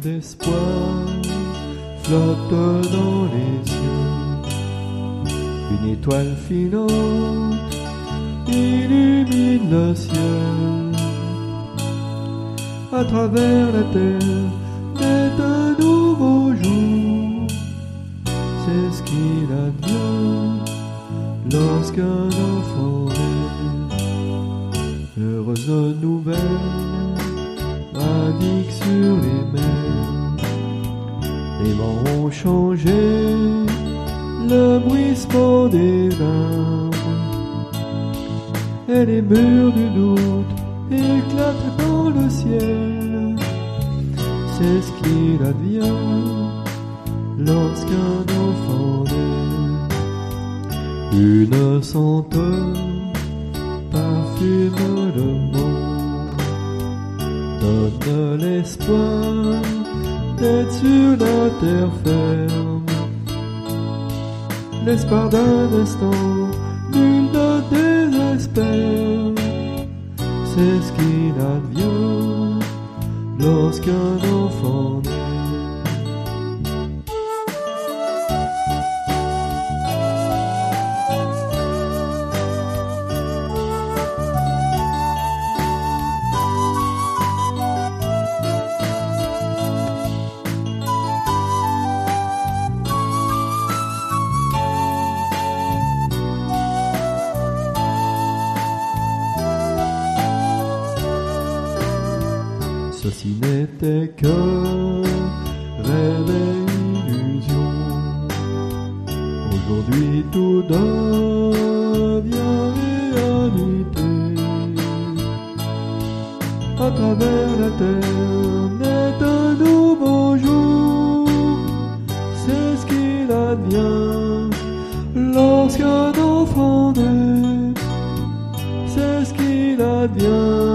d'espoir flotte dans les cieux. Une étoile filante illumine le ciel. À travers la terre naît un nouveau jour. C'est ce qu'il advient lorsqu'un enfant naît. Heureuse nouvelle indique sur les mers. Les vents ont changé le bruissement des larmes. Et les murs du doute éclatent dans le ciel. C'est ce qu'il advient lorsqu'un enfant naît. Une senteur parfume le monde, donne l'espoir d'être sur la terre ferme. L'espoir d'un instant, nul ne désespère. C'est ce qu'il advient lorsqu'un enfant naît. Ceci n'était que rêve et illusion. Aujourd'hui tout devient réalité. À travers la terre naît un nouveau jour. C'est ce qu'il advient lorsqu'un enfant naît. C'est ce qu'il advient